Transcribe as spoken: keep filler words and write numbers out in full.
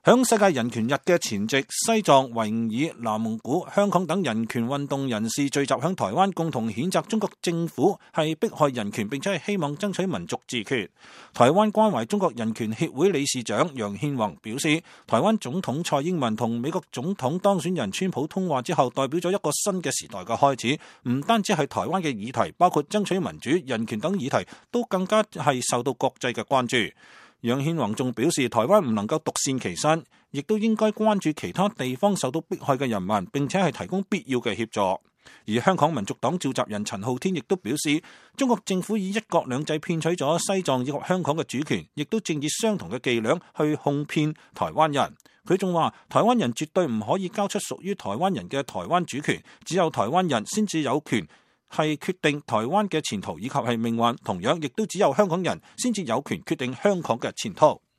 響世界人權日嘅前夕，西藏、維吾爾、南蒙古、香港等人權運動人士聚集響台灣，共同譴責中國政府係迫害人權，並且係希望爭取民族自決。台灣關懷中國人權協會理事長楊憲宏表示，台灣總統蔡英文同美國總統當選人川普通話之後，代表咗一個新嘅時代嘅開始。唔單止係台灣嘅議題，包括爭取民主、人權等議題，都更加係受到國際嘅關注。楊憲宏仲表示，台灣唔能夠獨善其身，亦都應該關注其他地方受到迫害嘅人民，並且係提供必要嘅協助。而香港民族黨召集人陳浩天亦都表示，中國政府以一國兩制騙取咗西藏以及香港嘅主權，亦都正以相同嘅伎倆去哄騙台灣人。佢仲話，台灣人絕對唔可以交出屬於台灣人嘅台灣主權，只有台灣人先至有權係決定台灣嘅前途以及係命運，同樣亦都只有香港人先至有權決定香港嘅前途。